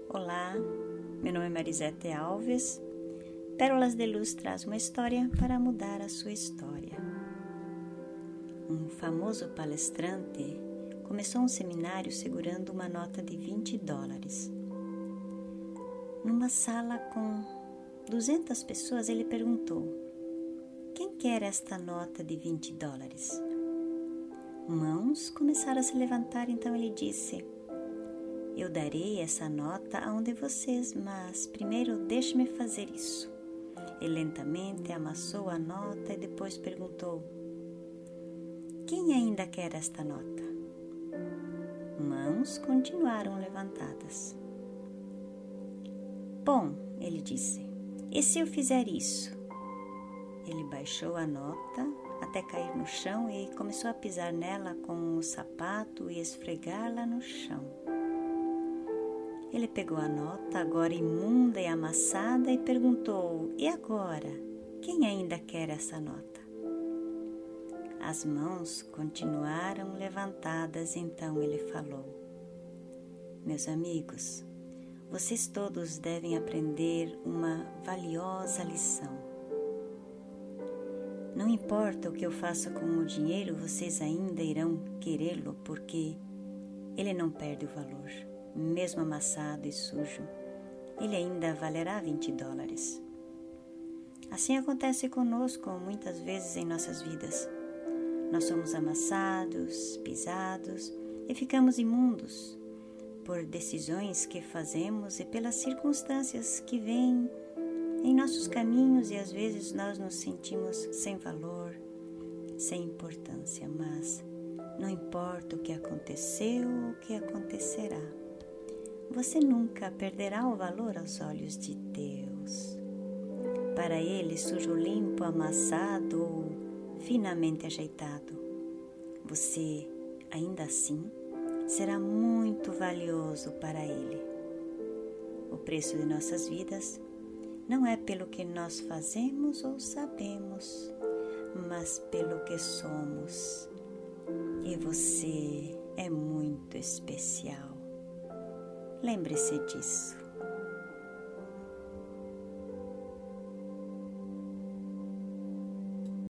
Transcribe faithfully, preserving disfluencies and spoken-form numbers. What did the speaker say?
Olá, meu nome é Marisete Alves. Pérolas de Luz traz uma história para mudar a sua história. Um famoso palestrante começou um seminário segurando uma nota de vinte dólares. Numa sala com duzentas pessoas, ele perguntou: quem quer esta nota de vinte dólares? Mãos começaram a se levantar, então ele disse: eu darei essa nota a um de vocês, mas primeiro deixe-me fazer isso. Ele lentamente amassou a nota e depois perguntou: quem ainda quer esta nota? Mãos continuaram levantadas. Bom, ele disse, e se eu fizer isso? Ele baixou a nota até cair no chão e começou a pisar nela com o sapato e esfregá-la no chão. Ele pegou a nota, agora imunda e amassada, e perguntou: e agora? Quem ainda quer essa nota? As mãos continuaram levantadas, então ele falou: meus amigos, vocês todos devem aprender uma valiosa lição. Não importa o que eu faça com o dinheiro, vocês ainda irão querê-lo, porque ele não perde o valor. Mesmo amassado e sujo, ele ainda valerá vinte dólares. Assim acontece conosco muitas vezes em nossas vidas. Nós somos amassados, pisados e ficamos imundos por decisões que fazemos e pelas circunstâncias que vêm em nossos caminhos, e às vezes nós nos sentimos sem valor, sem importância, mas não importa o que aconteceu ou o que acontecerá, você nunca perderá o valor aos olhos de Deus. Para Ele, sujo, limpo, amassado ou finamente ajeitado, você, ainda assim, será muito valioso para Ele. O preço de nossas vidas não é pelo que nós fazemos ou sabemos, mas pelo que somos. E você é muito especial. Lembre-se disso.